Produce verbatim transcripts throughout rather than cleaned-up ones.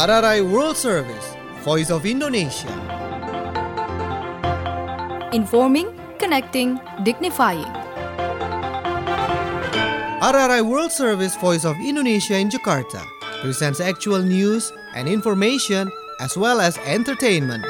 R R I World Service, Voice of Indonesia. Informing, connecting, dignifying. R R I World Service, Voice of Indonesia in Jakarta presents actual news and information as well as entertainment.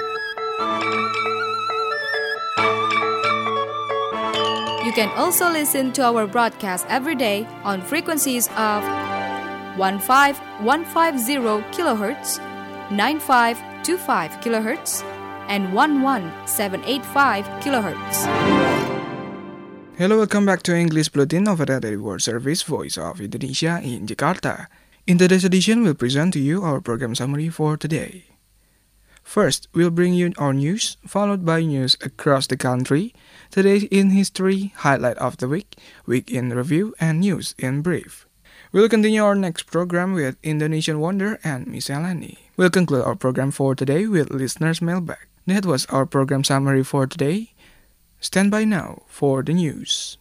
You can also listen to our broadcast every day on frequencies of fifteen fifty kilohertz, ninety-five twenty-five kilohertz, and eleven seven eighty-five kilohertz. Hello, welcome back to English Bulletin of R R I World Service, Voice of Indonesia in Jakarta. In today's edition, we'll present to you our program summary for today. First, we'll bring you our news, followed by news across the country, Today in History, Highlight of the Week, Week in Review, and News in Brief. We'll continue our next program with Indonesian Wonder and Miscellany. We'll conclude our program for today with Listener's Mailbag. That was our program summary for today. Stand by now for the news.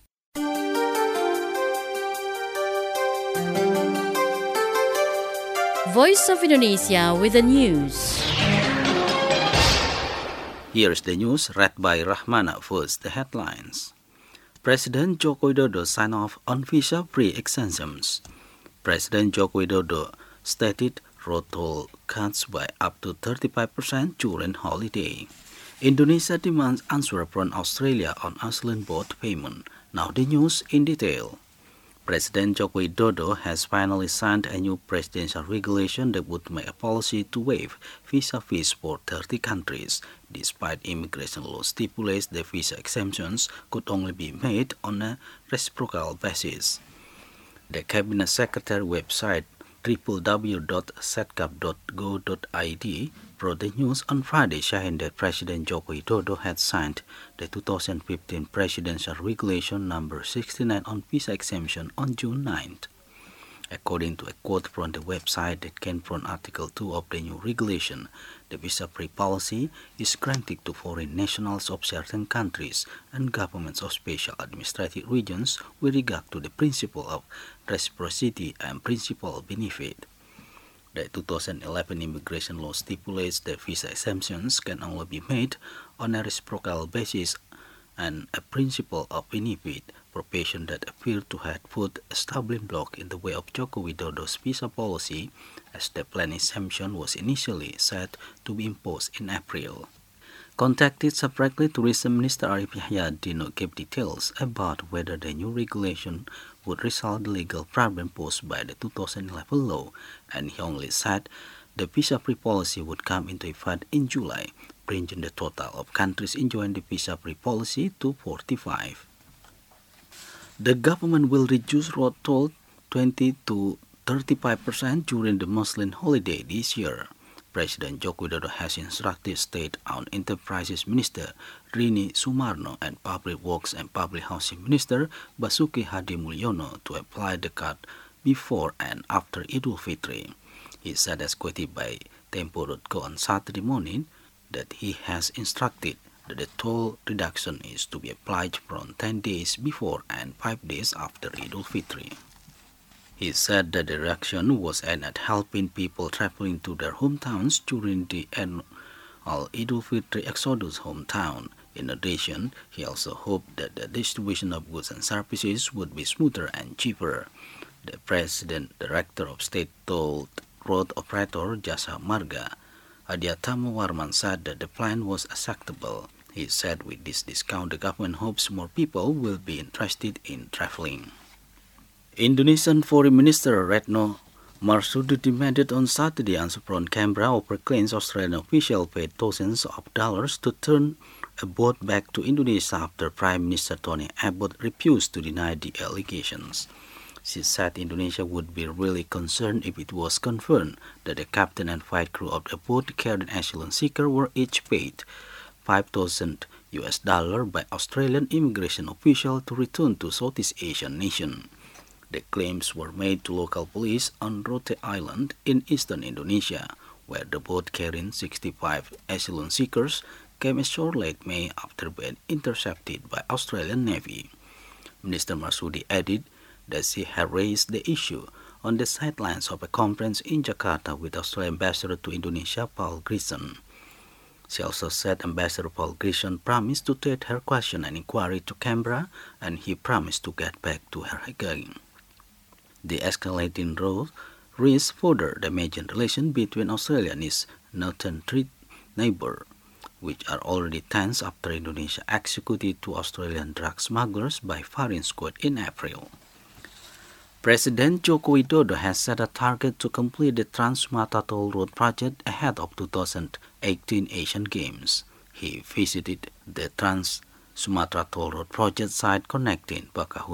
Voice of Indonesia with the news. Here is the news read by Rahmana. First, the headlines. President Joko Widodo signed off on visa-free exemptions. President Joko Widodo stated road toll cuts by up to thirty-five percent during holiday. Indonesia demands answer from Australia on Iceland boat payment. Now the news in detail. President Joko Widodo has finally signed a new presidential regulation that would make a policy to waive visa fees for thirty countries, despite immigration law stipulates that visa exemptions could only be made on a reciprocal basis. The Cabinet Secretary website w w w dot setcap dot go dot i d brought the news on Friday, saying that President Joko Widodo had signed the two thousand fifteen Presidential Regulation number sixty-nine on visa exemption on June ninth. According to a quote from the website that came from Article two of the new regulation, the visa-free policy is granted to foreign nationals of certain countries and governments of special administrative regions with regard to the principle of reciprocity and principle of benefit. The two thousand eleven immigration law stipulates that visa exemptions can only be made on a reciprocal basis and a principle of benefit, provision that appeared to have put a stumbling block in the way of Joko Widodo's visa policy, as the planned exemption was initially set to be imposed in April. Contacted separately, Tourism Minister Arif Yahya did not give details about whether the new regulation would resolve the legal problem posed by the two thousand eleven law, and he only said the visa-free policy would come into effect in July, bringing the total of countries enjoying the visa-free policy to forty-five. The government will reduce road toll twenty to thirty-five percent during the Muslim holiday this year. President Joko Widodo has instructed State-owned Enterprises Minister Rini Sumarno and Public Works and Public Housing Minister Basuki Hadi Mulyono to apply the cut before and after Idul Fitri. He said, as quoted by Tempo dot co on Saturday morning, that he has instructed that the toll reduction is to be applied from ten days before and five days after Idul Fitri. He said that the reduction was aimed at helping people traveling to their hometowns during the annual Idul Fitri exodus hometown. In addition, he also hoped that the distribution of goods and services would be smoother and cheaper. The President Director of State told road operator Jasa Marga, Adiatama Warman, said that the plan was acceptable. He said with this discount, the government hopes more people will be interested in traveling. Indonesian Foreign Minister Retno Marsudi demanded on Saturday answer from Canberra over claims Australian officials paid thousands of dollars to turn a boat back to Indonesia after Prime Minister Tony Abbott refused to deny the allegations. She said Indonesia would be really concerned if it was confirmed that the captain and flight crew of the boat carrying asylum seekers were each paid five thousand U S dollars by Australian immigration officials to return to Southeast Asian nation. The claims were made to local police on Rote Island in eastern Indonesia, where the boat carrying sixty-five asylum seekers came ashore late May after being intercepted by Australian Navy. Minister Marsudi added that she had raised the issue on the sidelines of a conference in Jakarta with Australian Ambassador to Indonesia, Paul Grisson. She also said Ambassador Paul Grisson promised to take her question and inquiry to Canberra, and he promised to get back to her again. The escalating row risks further damaging relations between Australia and its northern neighbour, which are already tense after Indonesia executed two Australian drug smugglers by firing squad in April. President Joko Widodo has set a target to complete the Trans-Sumatra Toll Road project ahead of two thousand eighteen Asian Games. He visited the Trans-Sumatra Toll Road project site connecting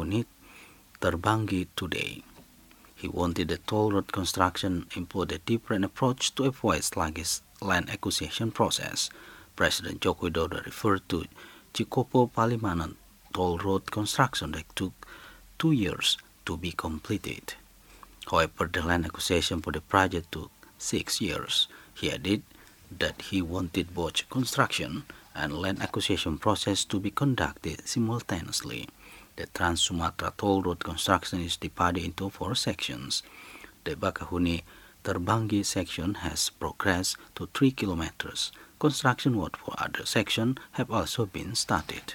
Bakahuni-Terbanggi today. He wanted the toll road construction employ a different approach to avoid sluggish land acquisition process. President Joko Widodo referred to Cikopo Palimanan toll road construction that took two years to be completed. However, the land acquisition for the project took six years. He added that he wanted both construction and land acquisition process to be conducted simultaneously. The Trans-Sumatra Toll Road construction is divided into four sections. The Bakahuni-Terbanggi section has progressed to three kilometers. Construction work for other sections have also been started.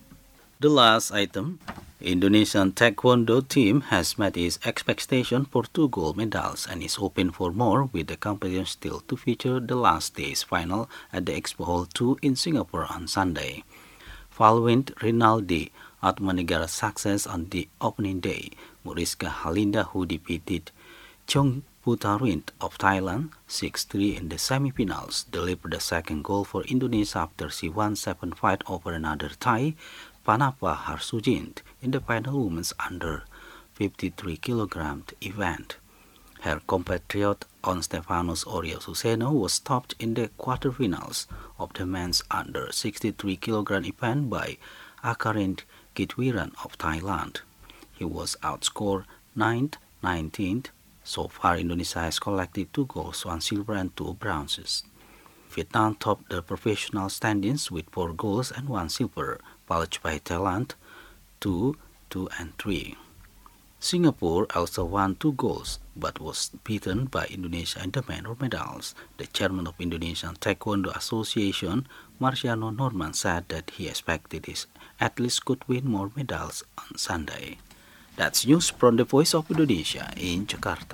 The last item, Indonesian Taekwondo team has met its expectation for two gold medals and is hoping for more, with the competition still to feature the last day's final at the Expo Hall two in Singapore on Sunday. Following Rinaldi Atmanegara's success on the opening day, Mariska Halinda, who defeated Chong Putaruint of Thailand six three in the semi-finals, delivered the second goal for Indonesia after she won seven five over another Thai, Panapa Harsujint, in the final women's under fifty-three kilogram event. Her compatriot On Stefanos Oreo Suseno was stopped in the quarterfinals of the men's under sixty-three kilogram event by Akarind Kitwiran of Thailand. He was outscored nine nineteen. So far, Indonesia has collected two golds, one silver and two bronzes. Vietnam topped the professional standings with four golds and one silver, followed by Thailand, two, two and three. Singapore also won two golds, but was beaten by Indonesia in the medal medals. The chairman of Indonesian Taekwondo Association, Marciano Norman, said that he expected his athletes could win more medals on Sunday. That's news from the Voice of Indonesia in Jakarta.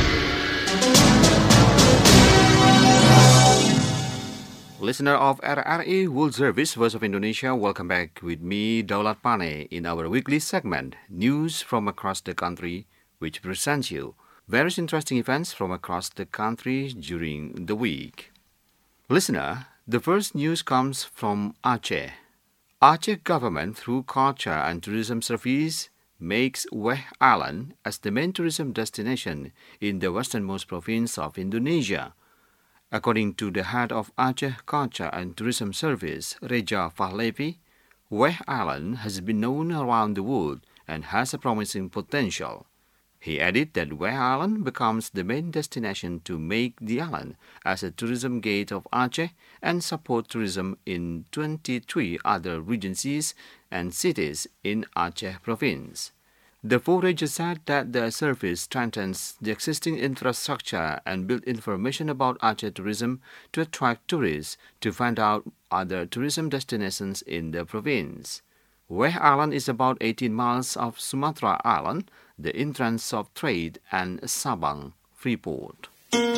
Listener of R R I World Service Voice of Indonesia, welcome back with me, Daulat Pane, in our weekly segment, News from Across the Country, which presents you various interesting events from across the country during the week. Listener, the first news comes from Aceh. Aceh government, through Culture and Tourism Service, makes Weh Island as the main tourism destination in the westernmost province of Indonesia. According to the head of Aceh Culture and Tourism Service, Reja Fahlevi, Weh Island has been known around the world and has a promising potential. He added that Weh Island becomes the main destination to make the island as a tourism gate of Aceh and support tourism in twenty-three other regencies and cities in Aceh province. The forager said that the service strengthens the existing infrastructure and build information about Aceh tourism to attract tourists to find out other tourism destinations in the province. Weh Island is about eighteen miles off Sumatra Island, the entrance of trade, and Sabang Freeport.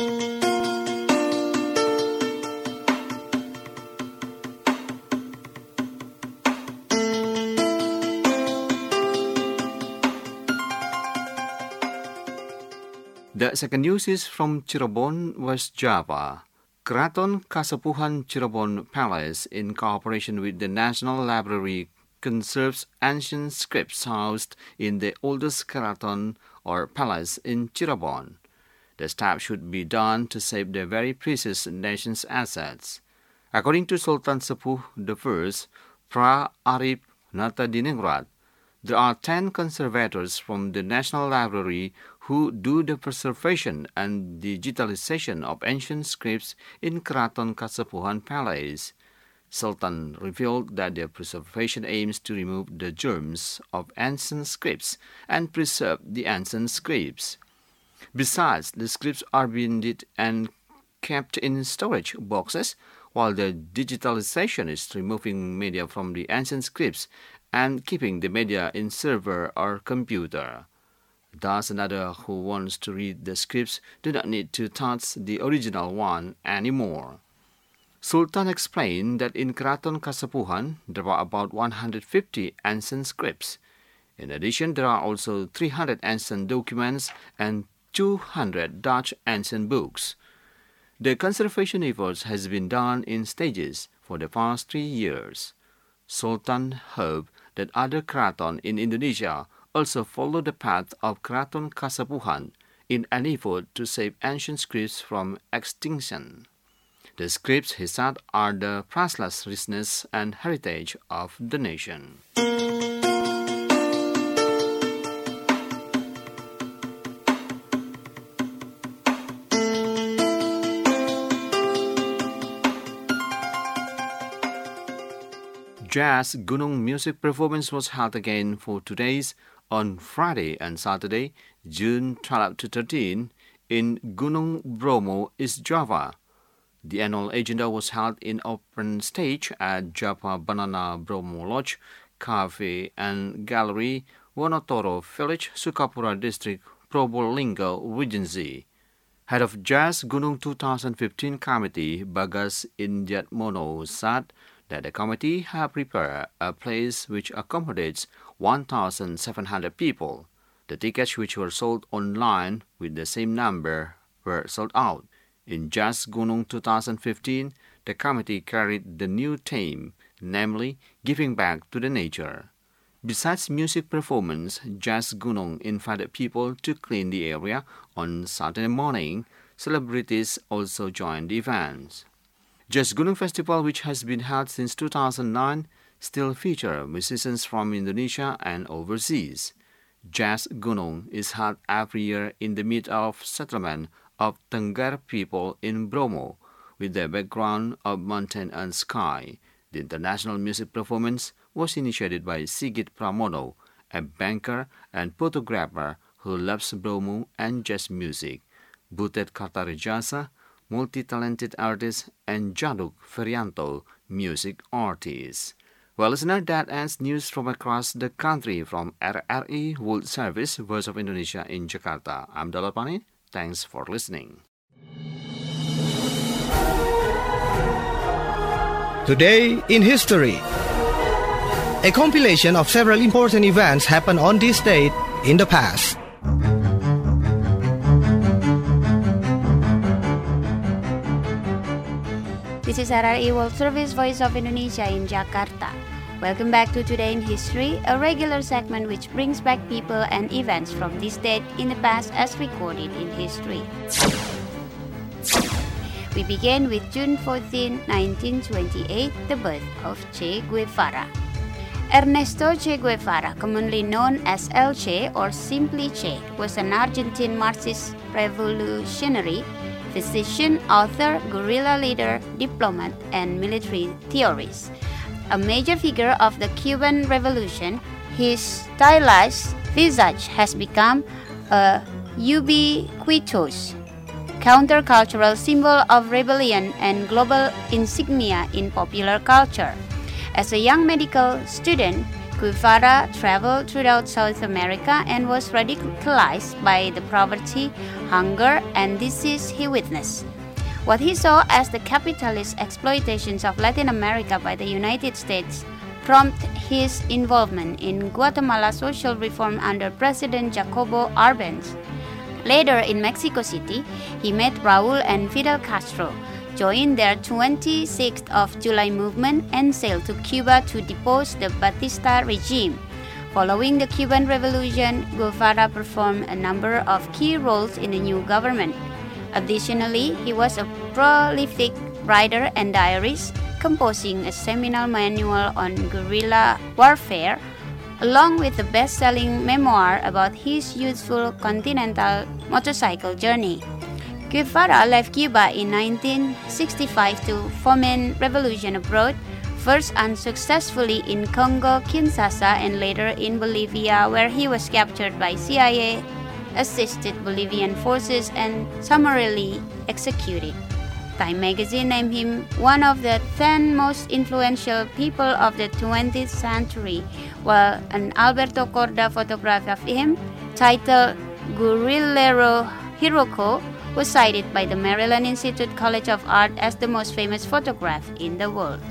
The second news is from Cirebon, West Java. Keraton Kasepuhan Cirebon Palace, in cooperation with the National Library, conserves ancient scripts housed in the oldest keraton or palace in Cirebon. The step should be done to save the very precious nation's assets. According to Sultan Sepuh the First, Pra Arif Natadiningrat, there are ten conservators from the National Library who do the preservation and digitalization of ancient scripts in Keraton Kasepuhan Palace. Sultan revealed that their preservation aims to remove the germs of ancient scripts and preserve the ancient scripts. Besides, the scripts are binned and kept in storage boxes, while the digitalization is removing media from the ancient scripts and keeping the media in server or computer. Thus, another who wants to read the scripts do not need to touch the original one anymore. Sultan explained that in Keraton Kasepuhan there are about one hundred fifty ancient scripts. In addition, there are also three hundred ancient documents and two hundred Dutch ancient books. The conservation efforts has been done in stages for the past three years. Sultan hoped that other keraton in Indonesia also follow the path of Keraton Kasepuhan in an effort to save ancient scripts from extinction. The scripts, he said, are the priceless richness and heritage of the nation. Jazz Gunung music performance was held again for two days on Friday and Saturday, June twelfth to thirteenth, in Gunung Bromo, East Java. The annual agenda was held in open stage at Java Banana Bromo Lodge, Cafe and Gallery, Wonotoro Village, Sukapura District, Probolinggo, Regency. Head of Jazz Gunung twenty fifteen Committee, Bagas Indiatmono, said that the committee have prepared a place which accommodates one thousand seven hundred people. The tickets which were sold online with the same number were sold out. In Jazz Gunung twenty fifteen, the committee carried the new theme, namely giving back to the nature. Besides music performance, Jazz Gunung invited people to clean the area on Saturday morning. Celebrities also joined the events. Jazz Gunung Festival, which has been held since two thousand nine, still features musicians from Indonesia and overseas. Jazz Gunung is held every year in the midst of settlement of Tengger people in Bromo, with their background of mountain and sky. The international music performance was initiated by Sigit Pramono, a banker and photographer who loves Bromo and jazz music, Butet Kartarejasa, multi-talented artist, and Jaduk Ferianto, music artist. Well, listener, that ends news from across the country from R R I World Service, Voice of Indonesia in Jakarta. I'm Daulat Pane. Thanks for listening. Today in History. A compilation of several important events happened on this date in the past. This is R R I World Service, Voice of Indonesia in Jakarta. Welcome back to Today in History, a regular segment which brings back people and events from this date in the past as recorded in history. We begin with June fourteenth, nineteen twenty-eight, the birth of Che Guevara. Ernesto Che Guevara, commonly known as El Che or simply Che, was an Argentine Marxist revolutionary, physician, author, guerrilla leader, diplomat, and military theorist. A major figure of the Cuban Revolution, his stylized visage has become a ubiquitous countercultural symbol of rebellion and global insignia in popular culture. As a young medical student, Guevara traveled throughout South America and was radicalized by the poverty, hunger, and disease he witnessed. What he saw as the capitalist exploitations of Latin America by the United States prompted his involvement in Guatemala social reform under President Jacobo Arbenz. Later in Mexico City, he met Raul and Fidel Castro, joined their twenty-sixth of July movement, and sailed to Cuba to depose the Batista regime. Following the Cuban Revolution, Guevara performed a number of key roles in the new government. Additionally, he was a prolific writer and diarist, composing a seminal manual on guerrilla warfare, along with a best-selling memoir about his youthful continental motorcycle journey. Guevara left Cuba in nineteen sixty-five to foment revolution abroad, first unsuccessfully in Congo, Kinshasa, and later in Bolivia, where he was captured by C I A assisted Bolivian forces and summarily executed. Time magazine named him one of the ten most influential people of the twentieth century, while an Alberto Korda photograph of him, titled Guerrillero Hiroko, was cited by the Maryland Institute College of Art as the most famous photograph in the world.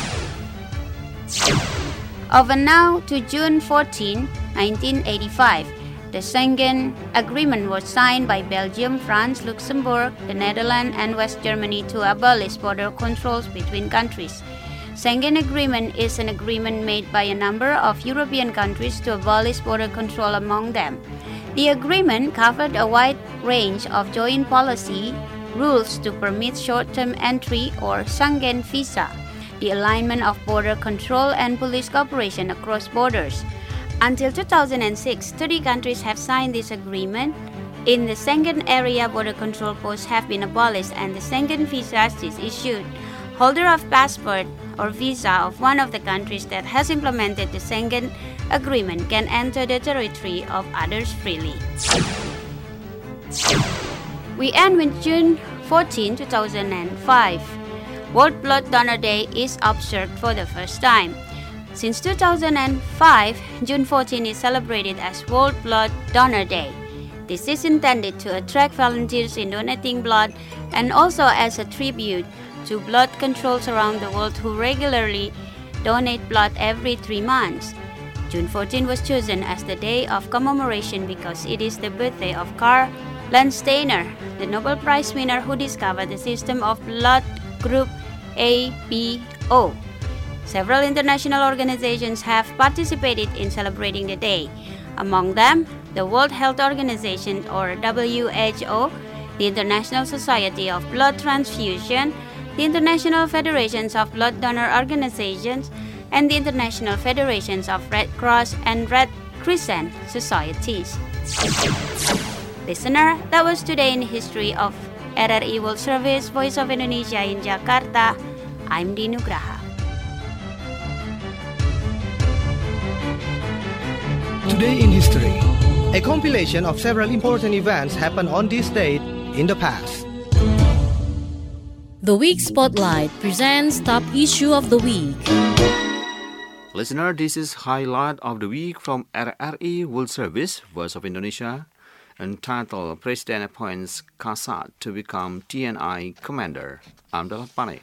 Over now to June fourteenth, nineteen eighty-five, the Schengen Agreement was signed by Belgium, France, Luxembourg, the Netherlands, and West Germany to abolish border controls between countries. Schengen Agreement is an agreement made by a number of European countries to abolish border control among them. The agreement covered a wide range of joint policy rules to permit short-term entry or Schengen visa, the alignment of border control and police cooperation across borders. Until two thousand six, thirty countries have signed this agreement. In the Schengen area, border control posts have been abolished and the Schengen visas is issued. Holder of passport or visa of one of the countries that has implemented the Schengen Agreement can enter the territory of others freely. We end with June fourteenth, two thousand five. World Blood Donor Day is observed for the first time. Since two thousand five, June fourteenth is celebrated as World Blood Donor Day. This is intended to attract volunteers in donating blood and also as a tribute to blood controls around the world who regularly donate blood every three months. June fourteenth was chosen as the day of commemoration because it is the birthday of Karl Landsteiner, the Nobel Prize winner who discovered the system of blood group A B O. Several international organizations have participated in celebrating the day. Among them, the World Health Organization or W H O, the International Society of Blood Transfusion, the International Federations of Blood Donor Organizations, and the International Federations of Red Cross and Red Crescent Societies. Listener, that was today in history of R R I World Service, Voice of Indonesia in Jakarta. I'm Dinugraha. Today in History, a compilation of several important events happened on this date in the past. The Week Spotlight presents Top Issue of the Week. Listener, this is Highlight of the Week from R R I World Service, Voice of Indonesia, entitled President Appoints Kasat to become T N I Commander. I'm Daulat Pane.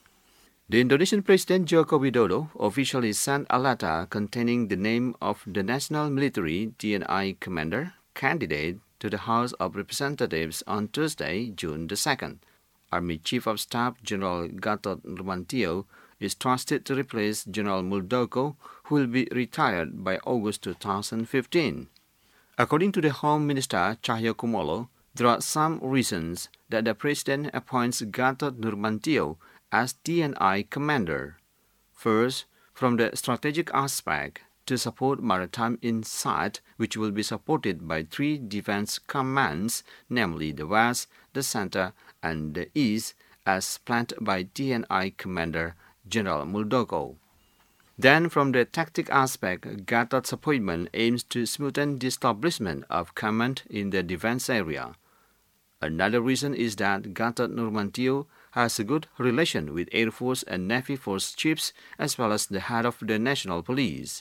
The Indonesian President Joko Widodo officially sent a letter containing the name of the National Military T N I Commander candidate to the House of Representatives on Thursday, June the second. Army Chief of Staff General Gatot Nurmantio is trusted to replace General Muldoko, who will be retired by August two thousand fifteen. According to the Home Minister Cahyokumolo, there are some reasons that the President appoints Gatot Nurmantio as T N I Commander. First, from the strategic aspect, to support maritime insight, which will be supported by three defense commands, namely the West, the Center, and the East, as planned by T N I Commander General Muldoko. Then, from the tactic aspect, Gatot's appointment aims to smoothen the establishment of command in the defense area. Another reason is that Gatot Nurmantio has a good relation with Air Force and Navy Force chiefs as well as the head of the National Police.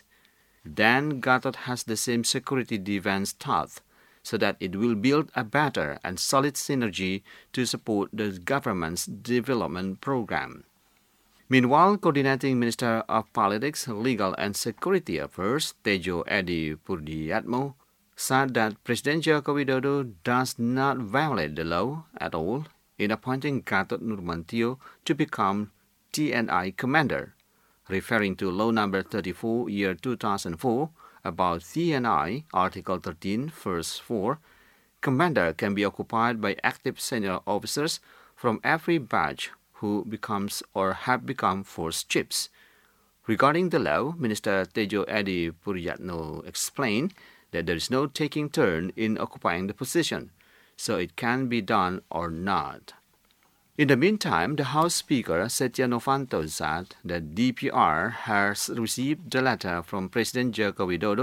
Then Gatot has the same security defense thought, so that it will build a better and solid synergy to support the government's development program. Meanwhile, Coordinating Minister of Politics, Legal and Security Affairs, Tejo Edi Purdiatmo, said that President Joko Widodo does not violate the law at all in appointing Gatot Nurmantio to become T N I Commander, referring to Law Number thirty-four, Year two thousand four, about T N I, Article thirteen, Verse four. Commander can be occupied by active senior officers from every batch who becomes or have become force chiefs. Regarding the law, Minister Tejo Edi Purdiatno explained that there is no taking turn in occupying the position, so it can be done or not. In the meantime, the House Speaker, Setia Novanto, said that D P R has received the letter from President Joko Widodo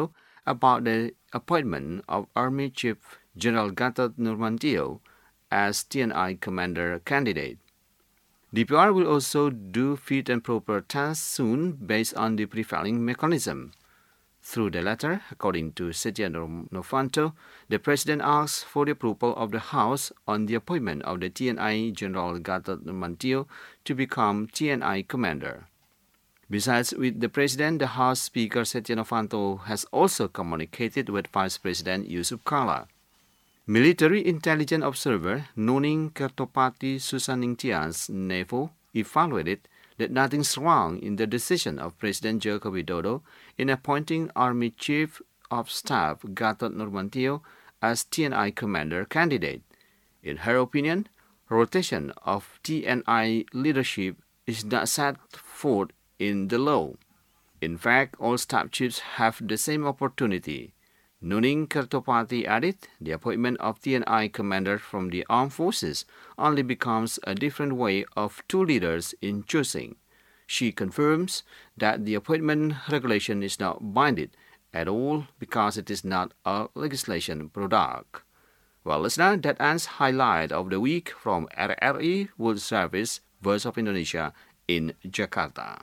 about the appointment of Army Chief General Gatot Nurmantio as T N I commander candidate. D P R will also do fit and proper tests soon based on the prevailing mechanism. Through the letter, according to Setia Novanto, the President asked for the approval of the House on the appointment of the T N I General Gatot Nurmantio to become T N I commander. Besides with the President, the House Speaker Setia Novanto has also communicated with Vice President Yusuf Kala. Military intelligence observer Nuning Kertopati Susaningtias Nevo evaluated that nothing's wrong in the decision of President Joko Widodo in appointing Army Chief of Staff Gatot Nurmantio as T N I commander candidate. In her opinion, rotation of T N I leadership is not set forth in the law. In fact, all staff chiefs have the same opportunity. Nuning Kertopati added, the appointment of T N I commander from the armed forces only becomes a different way of two leaders in choosing. She confirms that the appointment regulation is not binding at all because it is not a legislation product. Well, listener, that ends highlight of the week from R R I World Service, Voice of Indonesia in Jakarta.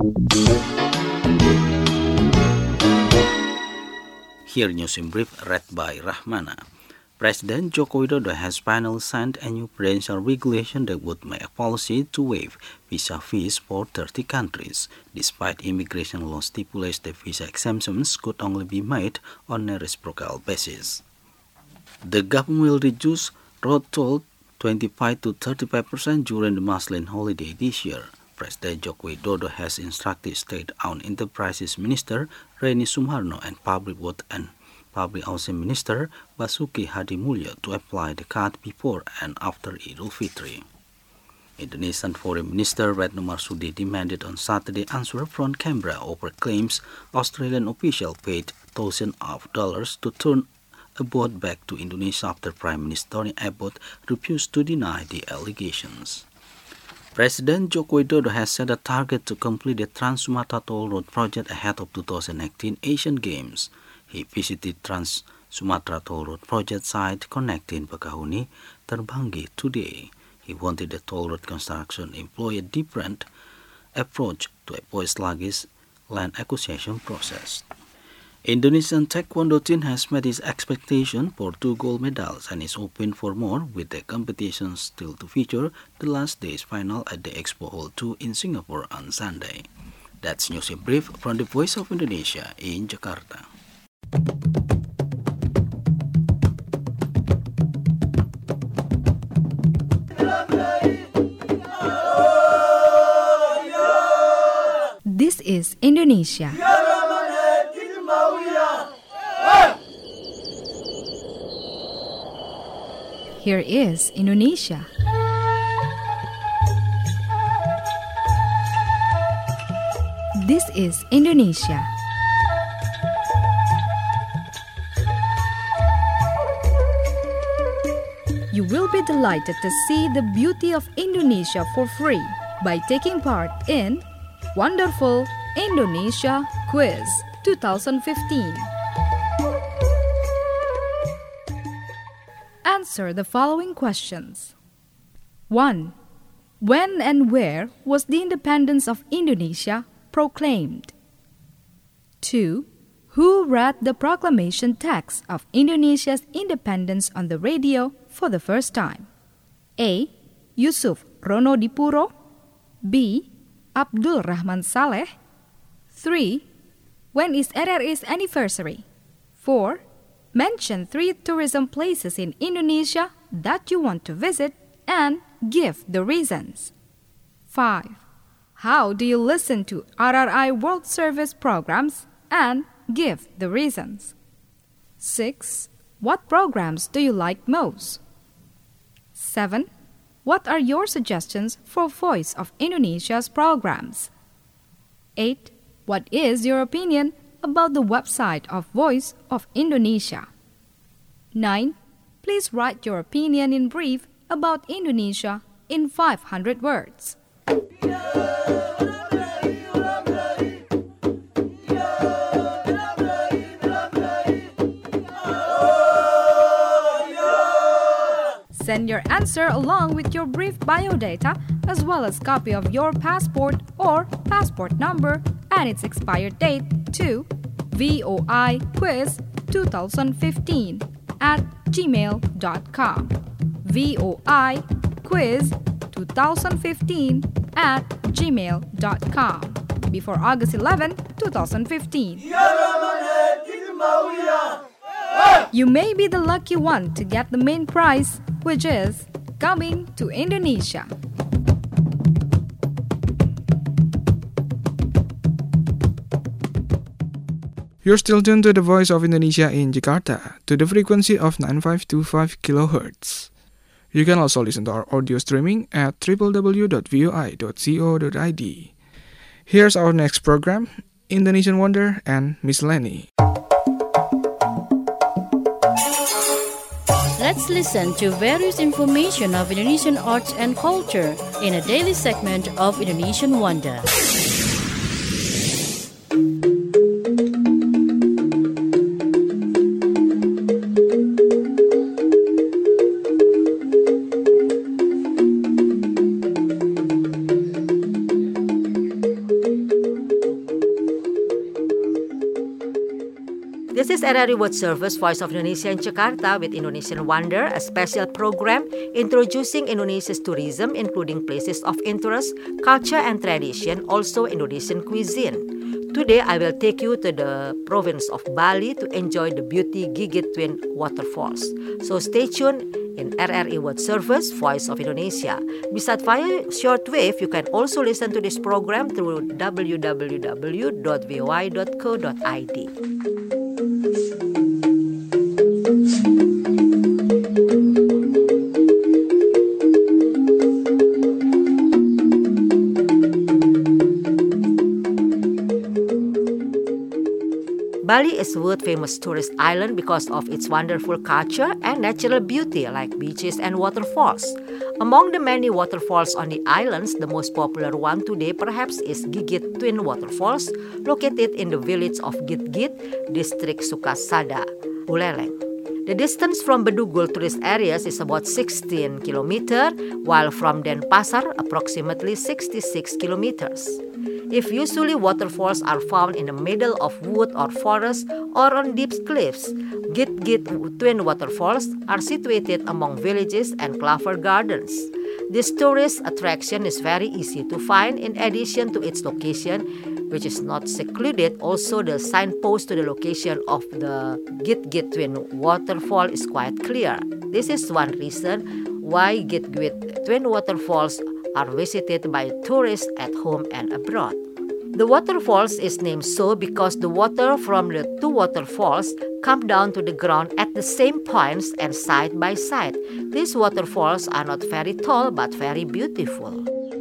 Here news in brief read by Rahmana. President Joko Widodo has finally signed a new prudential regulation that would make a policy to waive visa fees for thirty countries, despite immigration law stipulates that visa exemptions could only be made on a reciprocal basis. The government will reduce road toll twenty-five to thirty-five percent during the Muslim holiday this year. President Joko Widodo has instructed State-owned Enterprises Minister Reni Sumarno and Public Works and Public Housing Minister Basuki Hadimulyo to apply the cut before and after Idul Fitri. Indonesian Foreign Minister Retno Marsudi demanded on Saturday answer from Canberra over claims Australian officials paid thousands of dollars to turn a boat back to Indonesia after Prime Minister Tony Abbott refused to deny the allegations. President Joko Widodo has set a target to complete the Trans-Sumatra Toll Road project ahead of two thousand eighteen Asian Games. He visited Trans-Sumatra Toll Road project site connecting Bakahuni, Terbanggi today. He wanted the toll road construction employ a different approach to avoid sluggish land acquisition process. Indonesian Taekwondo team has met its expectation for two gold medals and is hoping for more, with the competition still to feature the last day's final at the Expo Hall two in Singapore on Sunday. That's news in brief from the Voice of Indonesia in Jakarta. This is Indonesia. Here is Indonesia. This is Indonesia. You will be delighted to see the beauty of Indonesia for free by taking part in Wonderful Indonesia Quiz twenty fifteen. Answer the following questions. one. When and where was the independence of Indonesia proclaimed? two. Who read the proclamation text of Indonesia's independence on the radio for the first time? A. Yusuf Ronodipuro. B. Abdul Rahman Saleh. three. When is R R I's anniversary? four. Mention three tourism places in Indonesia that you want to visit and give the reasons. five. How do you listen to R R I World Service programs and give the reasons? six. What programs do you like most? seven. What are your suggestions for Voice of Indonesia's programs? eight. What is your opinion about the website of Voice of Indonesia? nine. Please write your opinion in brief about Indonesia in five hundred words. Send your answer along with your brief biodata as well as copy of your passport or passport number and its expired date to voiquiz twenty fifteen at gmail dot com. voiquiz twenty fifteen at gmail dot com before August eleventh, twenty fifteen. You may be the lucky one to get the main prize, which is coming to Indonesia. You're still tuned to the Voice of Indonesia in Jakarta, to the frequency of nine five two five kilohertz. You can also listen to our audio streaming at w w w dot v o i dot co dot i d. Here's our next program, Indonesian Wonder and Miscellany. Let's listen to various information of Indonesian arts and culture in a daily segment of Indonesian Wonder. This is R R I World Service, Voice of Indonesia in Jakarta with Indonesian Wonder, a special program introducing Indonesia's tourism, including places of interest, culture and tradition, also Indonesian cuisine. Today, I will take you to the province of Bali to enjoy the beauty Gigit Twin waterfalls. So stay tuned in R R I World Service, Voice of Indonesia. Besides via shortwave, you can also listen to this program through w w w dot v o i dot co dot i d. Bali is a world-famous tourist island because of its wonderful culture and natural beauty like beaches and waterfalls. Among the many waterfalls on the islands, the most popular one today perhaps is Gigit Twin Waterfalls, located in the village of Gitgit, district Sukasada, Buleleng. The distance from Bedugul tourist areas is about sixteen kilometers, while from Denpasar approximately sixty-six kilometers. If usually waterfalls are found in the middle of wood or forest or on deep cliffs, Gitgit Twin Waterfalls are situated among villages and clover gardens. This tourist attraction is very easy to find. In addition to its location, which is not secluded, also the signpost to the location of the Gitgit Twin Waterfall is quite clear. This is one reason why Gitgit Twin Waterfalls are visited by tourists at home and abroad. The waterfalls is named so because the water from the two waterfalls come down to the ground at the same points and side by side. These waterfalls are not very tall but very beautiful.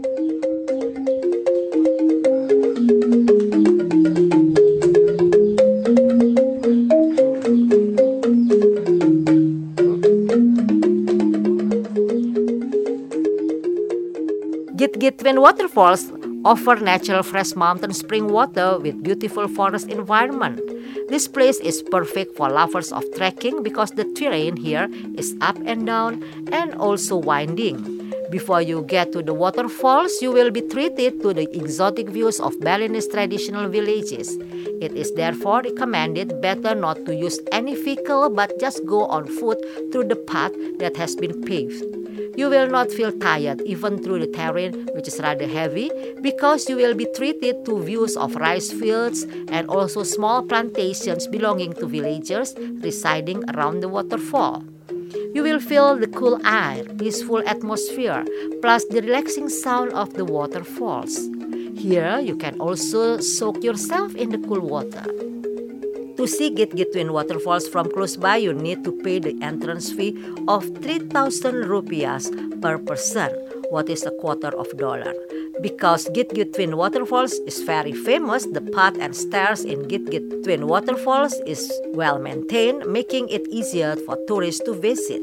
Gitgit Twin Waterfalls offer natural fresh mountain spring water with beautiful forest environment. This place is perfect for lovers of trekking because the terrain here is up and down and also winding. Before you get to the waterfalls, you will be treated to the exotic views of Balinese traditional villages. It is therefore recommended better not to use any vehicle but just go on foot through the path that has been paved. You will not feel tired even through the terrain, which is rather heavy, because you will be treated to views of rice fields and also small plantations belonging to villagers residing around the waterfall. You will feel the cool air, peaceful atmosphere, plus the relaxing sound of the waterfalls. Here, you can also soak yourself in the cool water. To see Gitgit Twin Waterfalls from close by, you need to pay the entrance fee of three thousand rupiahs per person, what is a quarter of a dollar. Because Gitgit Twin Waterfalls is very famous, the path and stairs in Gitgit Twin Waterfalls is well maintained, making it easier for tourists to visit.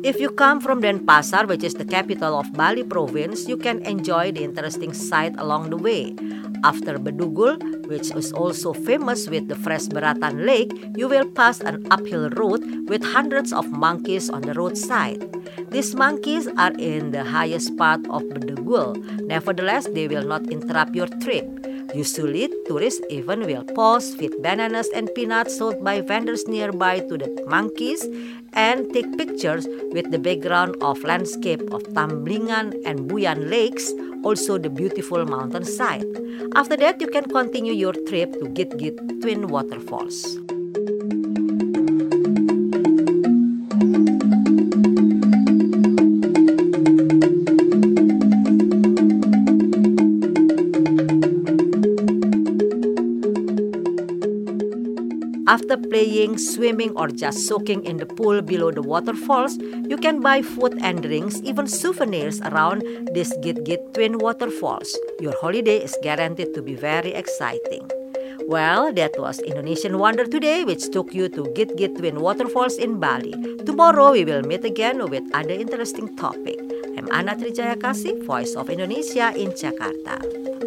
If you come from Denpasar, which is the capital of Bali province, you can enjoy the interesting sight along the way. After Bedugul, which is also famous with the fresh Beratan Lake, you will pass an uphill road with hundreds of monkeys on the roadside. These monkeys are in the highest part of Bedugul. Nevertheless, they will not interrupt your trip. Usually, tourists even will pause, feed bananas and peanuts sold by vendors nearby to the monkeys, and take pictures with the background of landscape of Tamblingan and Buyan lakes, also the beautiful mountainside. After that, you can continue your trip to Git-Git Twin Waterfalls. After playing, swimming, or just soaking in the pool below the waterfalls, you can buy food and drinks, even souvenirs around these Git-Git Twin Waterfalls. Your holiday is guaranteed to be very exciting. Well, that was Indonesian Wonder today, which took you to Git-Git Twin Waterfalls in Bali. Tomorrow, we will meet again with other interesting topic. I'm Ana Trijayakasih, Voice of Indonesia in Jakarta.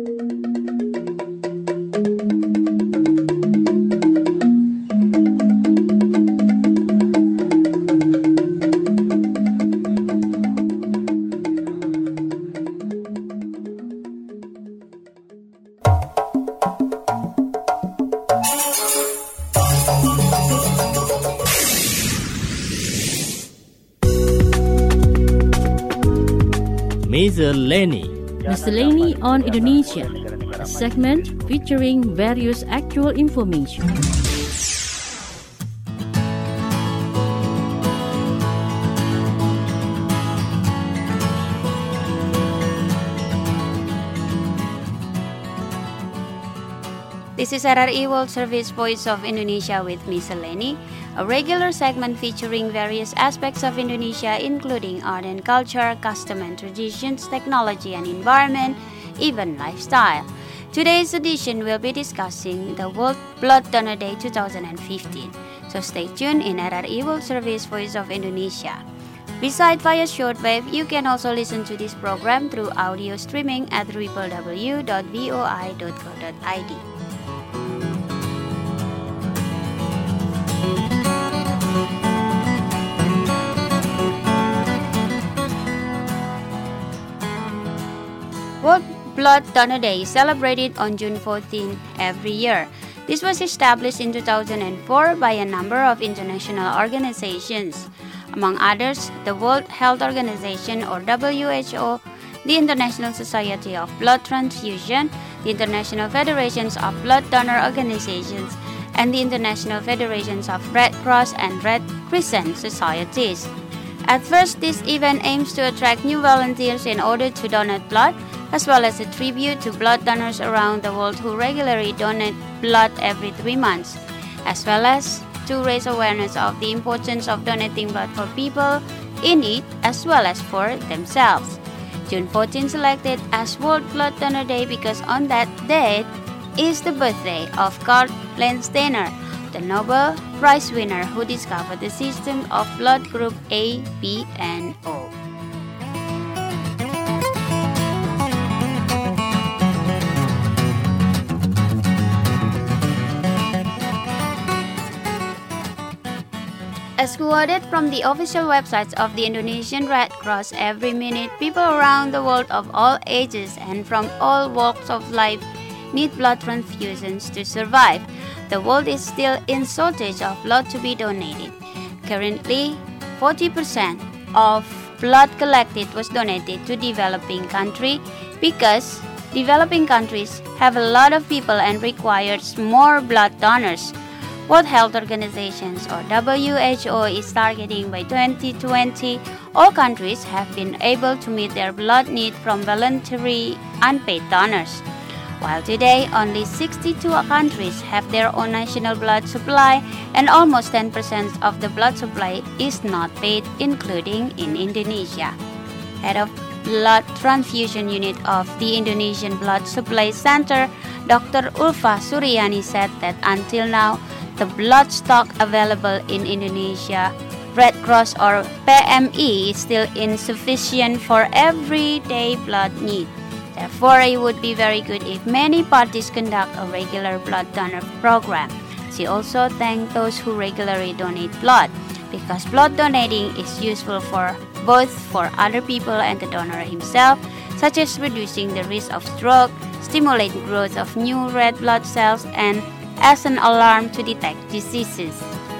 Miscellany. Miscellany on Indonesia, a segment featuring various actual information. This is R R E World Service Voice of Indonesia with Miscellany, a regular segment featuring various aspects of Indonesia including art and culture, custom and traditions, technology and environment, even lifestyle. Today's edition will be discussing the World Blood Donor Day two thousand fifteen, so stay tuned in R R E World Service Voice of Indonesia. Besides via shortwave, you can also listen to this program through audio streaming at w w w dot voi dot co dot i d. World Blood Donor Day is celebrated on June fourteenth every year. This was established in two thousand four by a number of international organizations. Among others, the World Health Organization or W H O, the International Society of Blood Transfusion, the International Federations of Blood Donor Organizations, and the International Federations of Red Cross and Red Crescent Societies. At first, this event aims to attract new volunteers in order to donate blood, as well as a tribute to blood donors around the world who regularly donate blood every three months, as well as to raise awareness of the importance of donating blood for people in need as well as for themselves. June fourteenth selected as World Blood Donor Day because on that date is the birthday of Karl Landsteiner, the Nobel Prize winner who discovered the system of blood group A, B, and O. As quoted from the official websites of the Indonesian Red Cross, every minute people around the world of all ages and from all walks of life need blood transfusions to survive. The world is still in shortage of blood to be donated. Currently, forty percent of blood collected was donated to developing countries because developing countries have a lot of people and requires more blood donors. World Health Organizations or W H O is targeting by twenty twenty, all countries have been able to meet their blood need from voluntary unpaid donors. While today, only sixty-two countries have their own national blood supply and almost ten percent of the blood supply is not paid, including in Indonesia. Head of Blood Transfusion Unit of the Indonesian Blood Supply Center, Doctor Ulfa Suryani said that until now, the blood stock available in Indonesia Red Cross or P M E is still insufficient for everyday blood need. Therefore, it would be very good if many parties conduct a regular blood donor program. She also thanked those who regularly donate blood, because blood donating is useful for both for other people and the donor himself, such as reducing the risk of stroke, stimulating growth of new red blood cells, and as an alarm to detect diseases.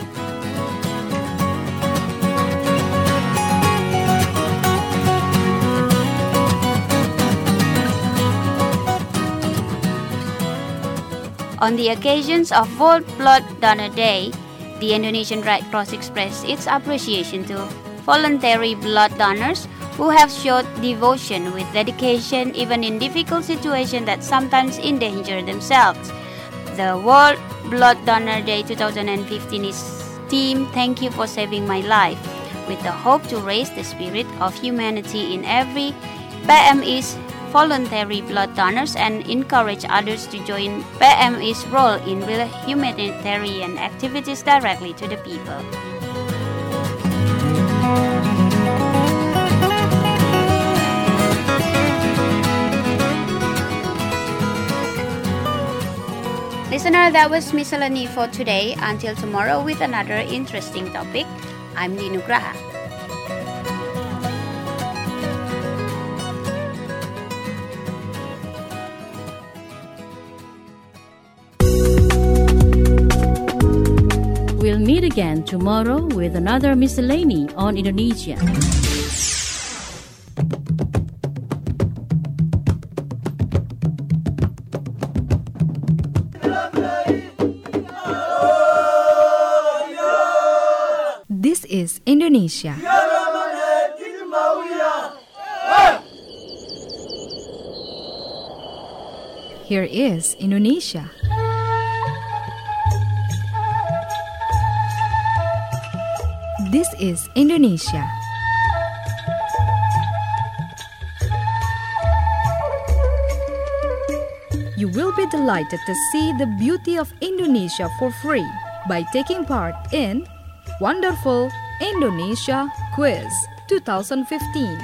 On the occasions of World Blood Donor Day, the Indonesian Red Cross expressed its appreciation to voluntary blood donors who have showed devotion with dedication even in difficult situations that sometimes endanger themselves. The World Blood Donor Day twenty fifteen is themed "Thank You for Saving My Life," with the hope to raise the spirit of humanity in every P M E's voluntary blood donors and encourage others to join P M E's role in real humanitarian activities directly to the people. Listener, that was Miscellany for today. Until tomorrow with another interesting topic, I'm Dinugraha. We'll meet again tomorrow with another Miscellany on Indonesia. This is Indonesia. Here is Indonesia. This is Indonesia. You will be delighted to see the beauty of Indonesia for free by taking part in Wonderful Indonesia Quiz twenty fifteen.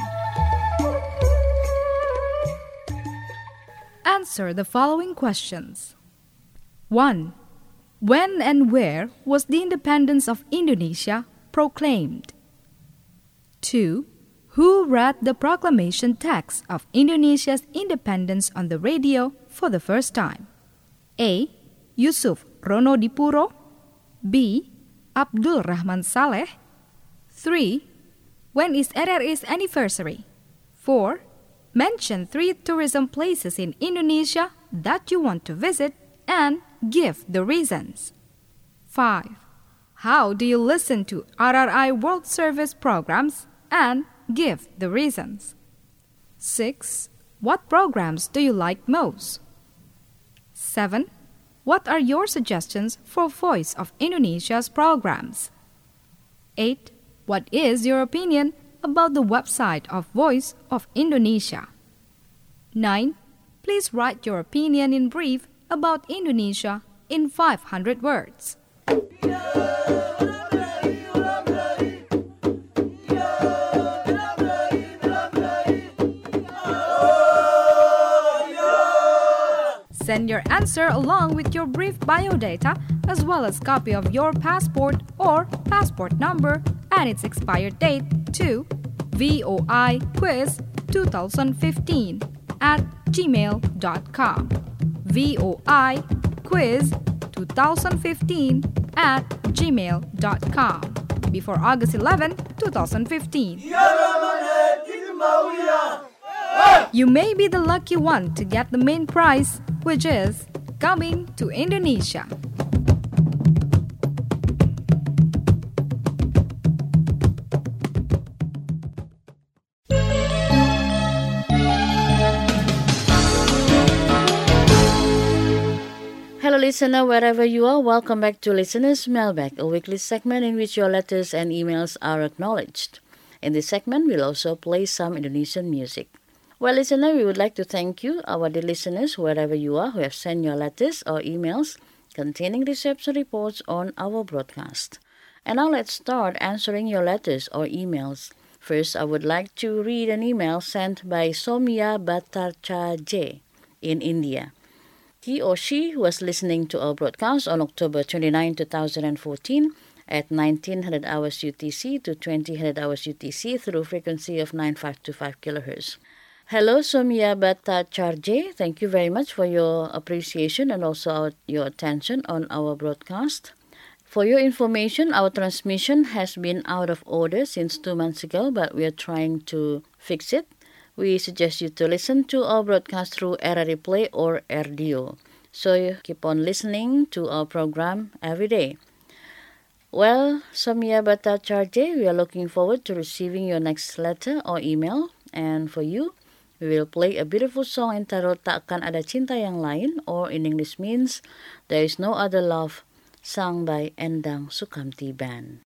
Answer the following questions. one. When and where was the independence of Indonesia proclaimed? two. Who read the proclamation text of Indonesia's independence on the radio for the first time? A. Yusuf Ronodipuro. B. Abdul Rahman Saleh. three. When is R R I's anniversary? four. Mention three tourism places in Indonesia that you want to visit and give the reasons. five. How do you listen to R R I World Service programs and give the reasons? six. What programs do you like most? seven. What are your suggestions for Voice of Indonesia's programs? eight. What is your opinion about the website of Voice of Indonesia? nine. Please write your opinion in brief about Indonesia in five hundred words. Send your answer along with your brief biodata as well as copy of your passport or passport number and its expired date to voiquiz twenty fifteen at gmail dot com. voiquiz twenty fifteen at gmail dot com before August eleventh, twenty fifteen. You may be the lucky one to get the main prize, which is coming to Indonesia. Hello listener, wherever you are, welcome back to Listener's Mailbag, a weekly segment in which your letters and emails are acknowledged. In this segment, we'll also play some Indonesian music. Well, listener, we would like to thank you, our dear listeners, wherever you are, who have sent your letters or emails containing reception reports on our broadcast. And now let's start answering your letters or emails. First, I would like to read an email sent by Somya Bhattacharjee in India. He or she was listening to our broadcast on October twenty-ninth, twenty fourteen at nineteen hundred hours U T C to twenty hundred hours U T C through frequency of nine five two five kilohertz. Hello, Somya Bhattacharjee. Thank you very much for your appreciation and also our, your attention on our broadcast. For your information, our transmission has been out of order since two months ago, but we are trying to fix it. We suggest you to listen to our broadcast through R R A Play or R D O. So you keep on listening to our program every day. Well, Somya Bhattacharjee, we are looking forward to receiving your next letter or email. And for you, we will play a beautiful song entitled Takkan Ada Cinta Yang Lain, or in English means There Is No Other Love, sung by Endang Sukamti Band.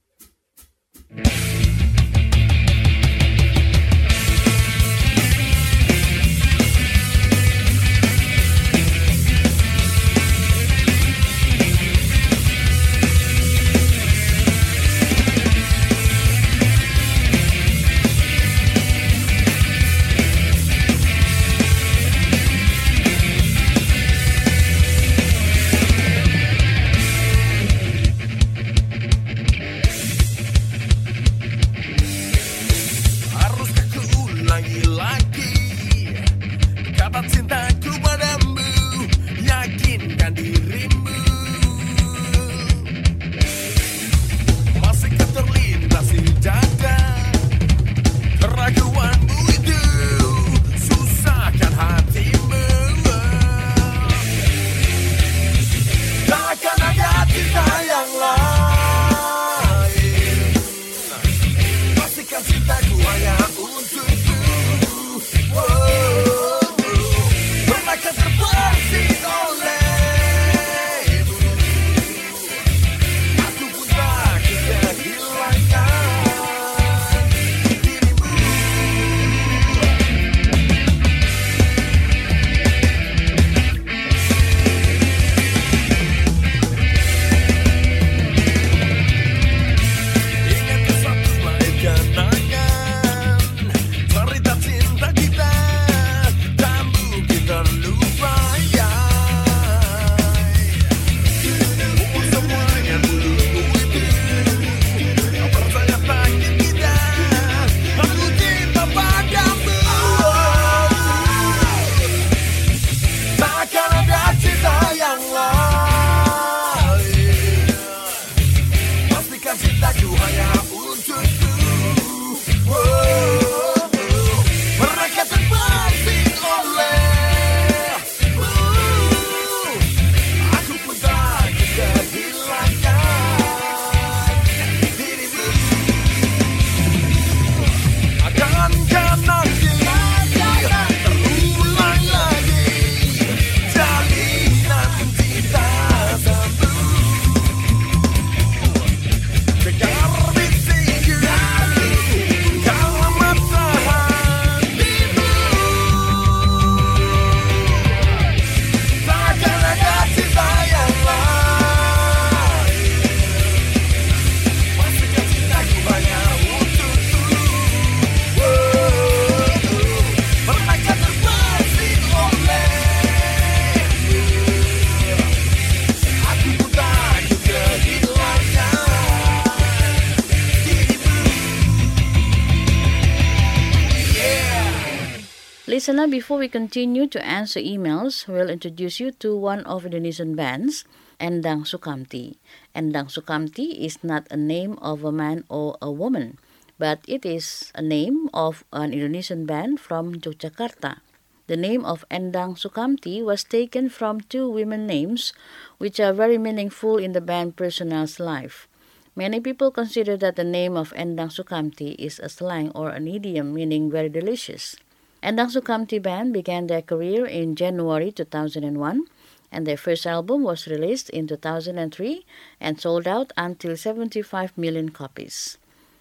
Listener, before we continue to answer emails, we'll introduce you to one of Indonesian bands, Endang Sukamti. Endang Sukamti is not a name of a man or a woman, but it is a name of an Indonesian band from Yogyakarta. The name of Endang Sukamti was taken from two women names, which are very meaningful in the band personnel's life. Many people consider that the name of Endang Sukamti is a slang or an idiom meaning very delicious. Endang Sukamti Band began their career in January two thousand one, and their first album was released in two thousand three and sold out until seventy-five million copies.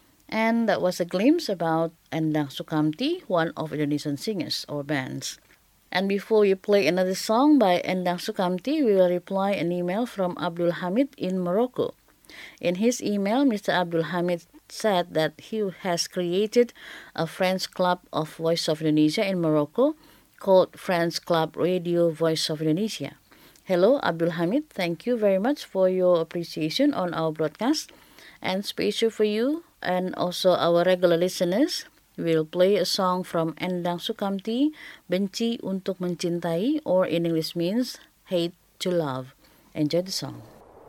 And that was a glimpse about Endang Sukamti, one of Indonesian singers or bands. And before you play another song by Endang Sukamti, we will reply an email from Abdul Hamid in Morocco. In his email, Mister Abdul Hamid said that he has created a Friends Club of Voice of Indonesia in Morocco called Friends Club Radio Voice of Indonesia. Hello, Abdul Hamid. Thank you very much for your appreciation on our broadcast. And special for you and also our regular listeners, we'll play a song from Endang Sukamti, Benci Untuk Mencintai, or in English means Hate to Love. Enjoy the song.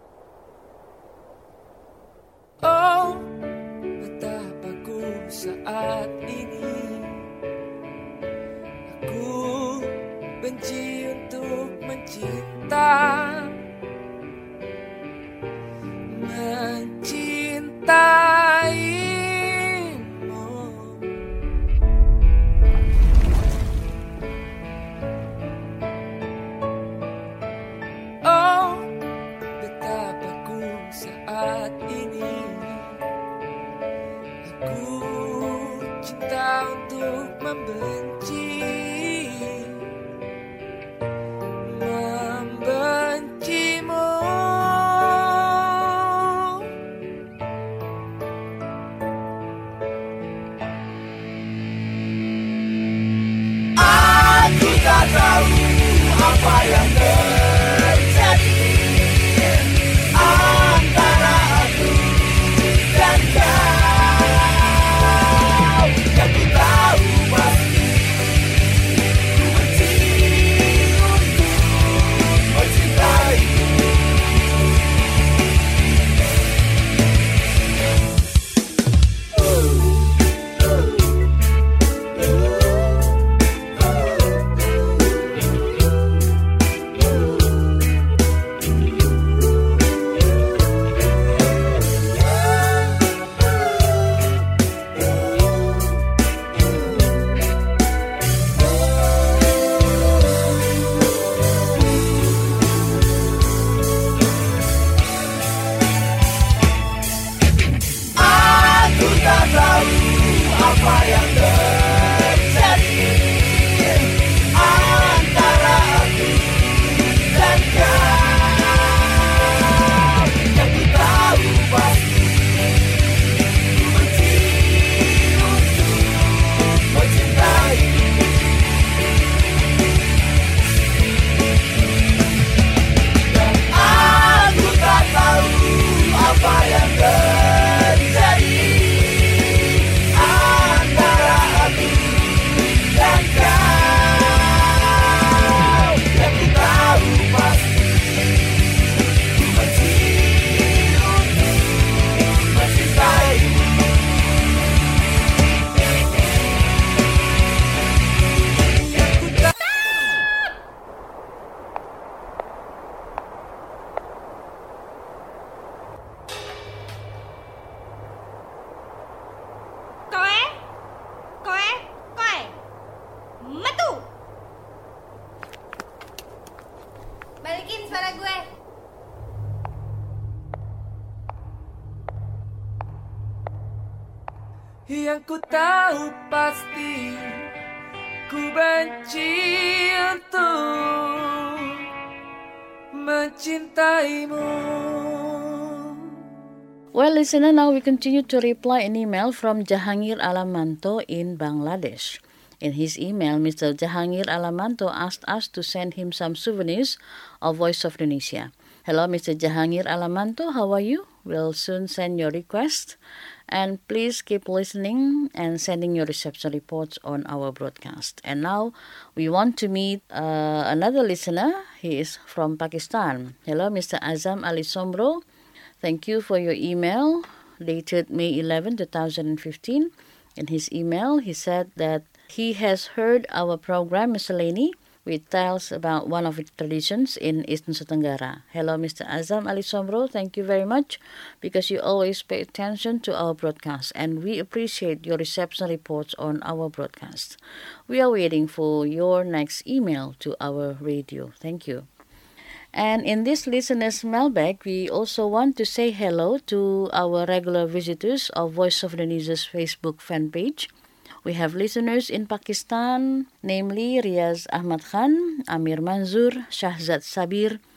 Oh, betapa ku saat ini aku benci untuk mencinta, mencintaimu. Oh, betapa ku saat ini aku cinta untuk membenci, membencimu. Aku tak tahu apa yang terjadi antara aku dan kau. Yang ku tahu pasti ku benci untuk mencintaimu. Aku tak tahu apa yang terjadi antara aku dan kau. Yang ku tahu pasti ku benci untuk mencintaimu. Dan aku tak tahu apa yang terjadi antara aku dan kau. Yang ku tahu pasti ku benci untuk mencintaimu. Yang ku tahu. Koe, koe, koe, metu. Balikin suara gue. Yang ku tahu pasti ku benci untuk mencintaimu. Well, listener, now we continue to reply an email from Jahangir Alamanto in Bangladesh. In his email, Mister Jahangir Alamanto asked us to send him some souvenirs of Voice of Indonesia. Hello, Mister Jahangir Alamanto, how are you? We'll soon send your request. And please keep listening and sending your reception reports on our broadcast. And now we want to meet uh, another listener. He is from Pakistan. Hello, Mister Azam Ali Sombro. Thank you for your email dated May eleventh, twenty fifteen. In his email, he said that he has heard our program Miscellany, which tells about one of its traditions in East Nusa Tenggara. Hello, Mister Azam Ali Sombro. Thank you very much because you always pay attention to our broadcast and we appreciate your reception reports on our broadcast. We are waiting for your next email to our radio. Thank you. And in this listener's mailbag, we also want to say hello to our regular visitors of Voice of Indonesia's Facebook fan page. We have listeners in Pakistan, namely Riaz Ahmad Khan, Amir Manzur, Shahzad Sabir,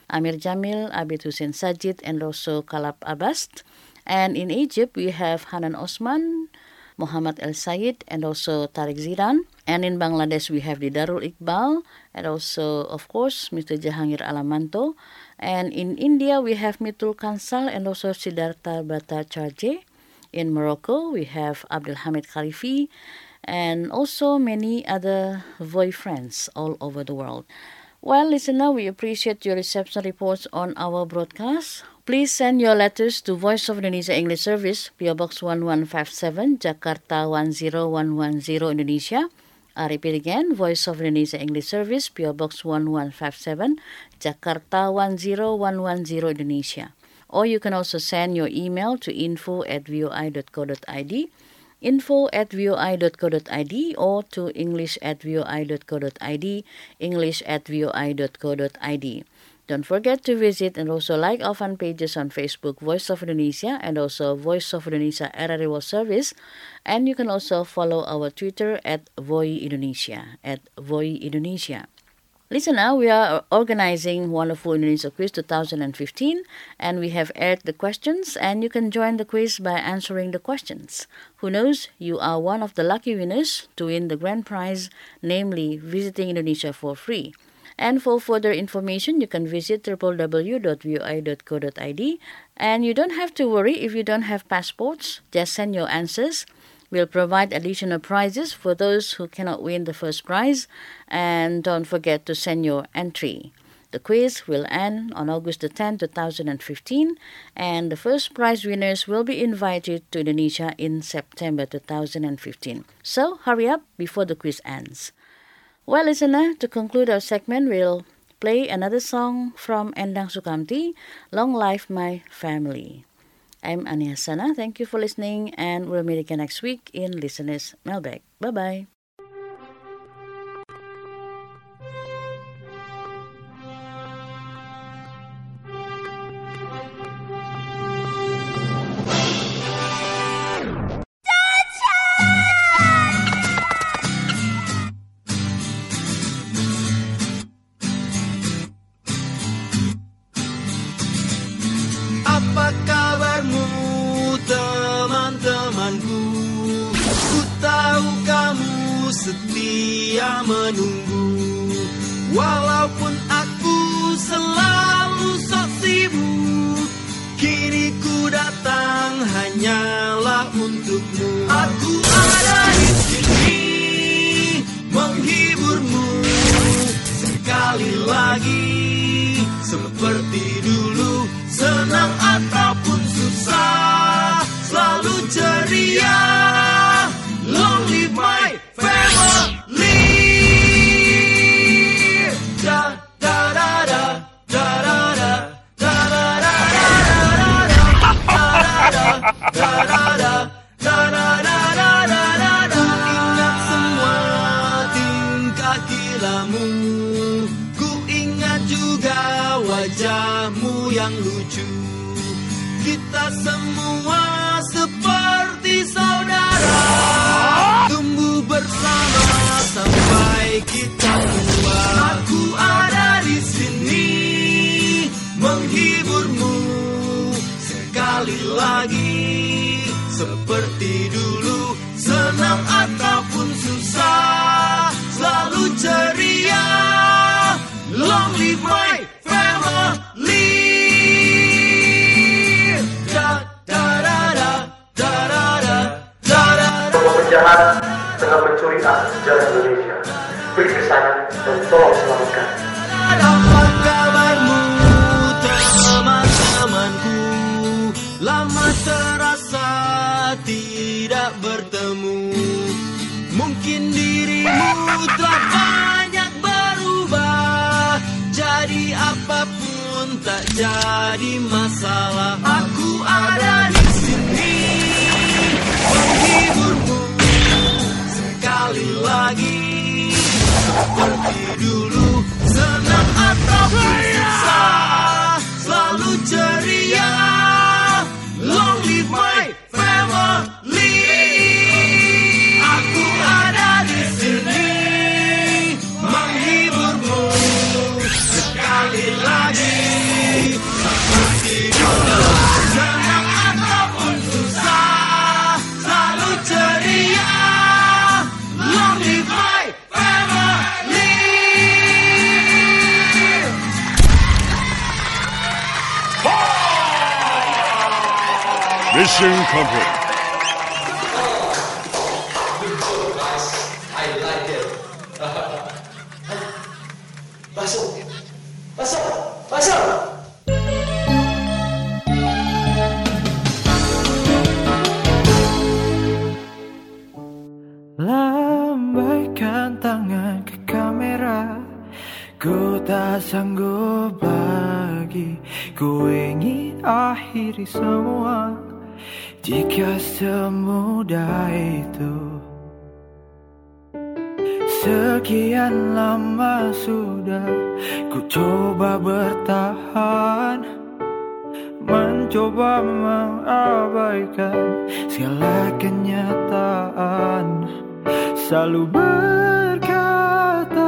Amir Jamil, Abid Hussein Sajid, and also Kalab Abbas. And in Egypt, we have Hanan Osman, Muhammad El Sayed, and also Tariq Zidan. And in Bangladesh, we have Didarul Iqbal, and also, of course, Mister Jahangir Alamanto. And in India, we have Mitul Kansal and also Siddhartha Bhattacharjee. In Morocco, we have Abdul Hamid Khalifi, and also many other Voy friends all over the world. Well, listener, we appreciate your reception reports on our broadcast. Please send your letters to Voice of Indonesia English Service, P O Box one one five seven, Jakarta one zero one one zero, Indonesia. I repeat again, Voice of Indonesia English Service, P O Box one one five seven, Jakarta one zero one one zero, Indonesia. Or you can also send your email to info at voi dot co dot id, info at voi dot co dot id, or to english at voi dot co dot id, english at voi dot co dot id. Don't forget to visit and also like our fan pages on Facebook, Voice of Indonesia, and also Voice of Indonesia R R I World Service. And you can also follow our Twitter at Voy Indonesia, at Voy Indonesia. Listener, we are organizing Wonderful Indonesia Quiz twenty fifteen, and we have aired the questions, and you can join the quiz by answering the questions. Who knows, you are one of the lucky winners to win the grand prize, namely visiting Indonesia for free. And for further information, you can visit w w w dot voi dot co dot id. And you don't have to worry if you don't have passports. Just send your answers. We'll provide additional prizes for those who cannot win the first prize. And don't forget to send your entry. The quiz will end on August the tenth, twenty fifteen. And the first prize winners will be invited to Indonesia in September twenty fifteen. So hurry up before the quiz ends. Well, listener, to conclude our segment, we'll play another song from Endang Sukamti, Long Life My Family. I'm Ani Hassana. Thank you for listening, and we'll meet again next week in Listeners Mailbag. Bye-bye. Setia menunggu, walaupun aku selalu sok sibuk, kini ku datang hanyalah untukmu. Aku ada di sini menghiburmu sekali lagi, seperti dulu, senang ataupun susah, selalu ceria. Long live my family. Da da da da da da da da da da da da da. Ingat semua tingkah gilamu, ku ingat juga wajahmu yang lucu. Kita semua seperti saudara, tumbuh bersama sampai kita tua. Aku ada di sini menghiburmu sekali lagi, seperti dulu, senang ataupun susah, selalu ceria. Long live my family. Penjahat tengah mencuri aset sejarah Indonesia. Pergi ke sana dan tolong selamatkan. Apa kabarmu teman-temanku? Lama terasa tidak bertemu. Mungkin dirimu telah banyak berubah, jadi apapun tak jadi masalah. Aku ada di sini menghiburmu sekali lagi, seperti dulu, senang ataupun susah, selalu ceria. Long live my family. Aku ada di sini menghiburmu sekali lagi. Mission complete. I like it. Masuk, masuk, masuk. Lambaikan tangan ke kamera, ku tak sanggup lagi. Ku ingin akhiri semua, jika semudah itu. Sekian lama sudah ku coba bertahan, mencoba mengabaikan segala kenyataan. Selalu berkata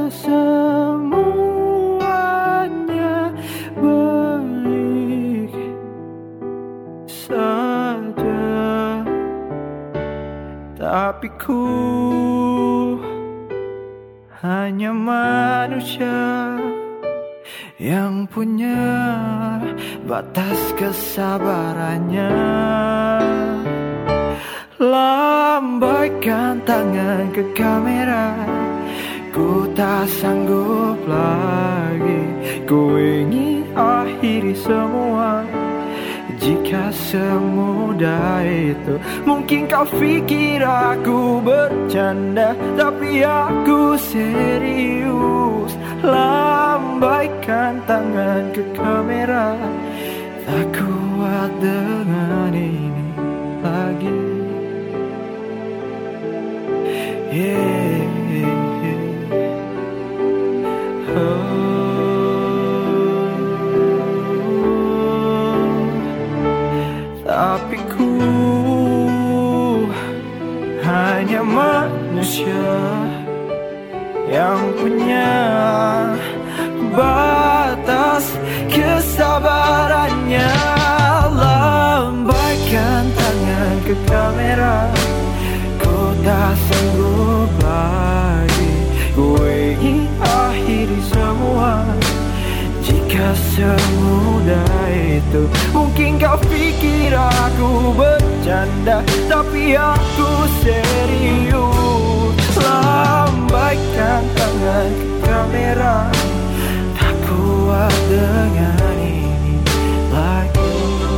semuanya baik saja, tapi ku hanya manusia yang punya batas kesabarannya. Lambaikan tangan ke kamera, ku tak sanggup lagi. Ku ingin akhiri semua, jika semudah itu. Mungkin kau pikir aku bercanda, tapi aku serius. Lambaikan tangan ke kamera, tak kuat dengan ini lagi. Yeah, yeah. Oh, tapi ku hanya manusia yang punya batas kesabarannya. Lambaikan tangan ke kamera, ku tak sanggup lagi. Ku ingin akhiri semua, jika semudah itu. Mungkin kau pikir aku bercanda, tapi aku serius. Lambaikan tangan ke kamera, tak kuat dengan ini lagi.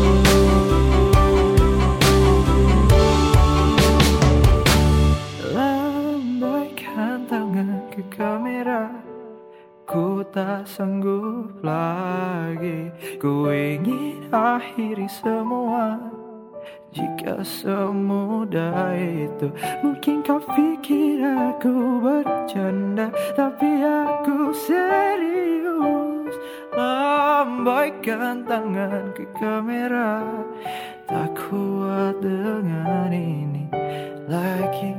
Lambaikan tangan ke kamera, ku tak sanggup lagi. Ku ingin akhiri semua, jika semudah itu. Mungkin kau pikir aku bercanda, tapi aku serius. Lambaikan tangan ke kamera, tak kuat dengan ini lagi.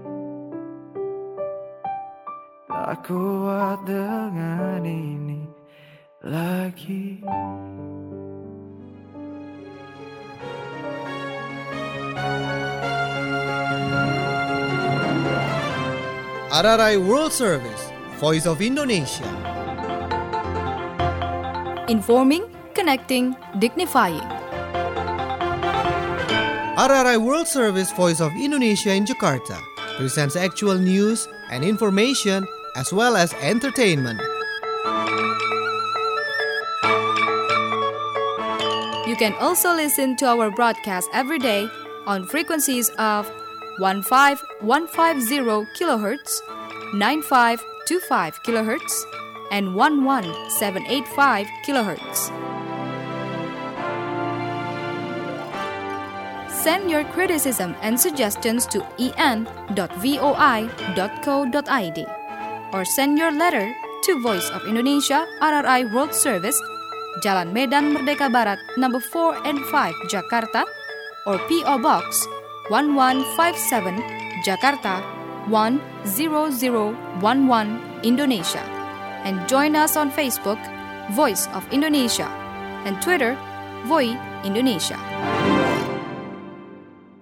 Tak kuat dengan ini lagi. R R I World Service, Voice of Indonesia. Informing, connecting, dignifying. R R I World Service, Voice of Indonesia in Jakarta presents actual news and information as well as entertainment. You can also listen to our broadcast every day on frequencies of one five one five zero kilohertz, nine five two five kilohertz, and one one seven eight five kilohertz. Send your criticism and suggestions to e n dot voi dot co dot i d or send your letter to Voice of Indonesia R R I World Service, Jalan Medan Merdeka Barat, number four and five, Jakarta, or P O Box one one five seven, Jakarta one zero zero one one, Indonesia. And join us on Facebook, Voice of Indonesia, and Twitter, Voi Indonesia.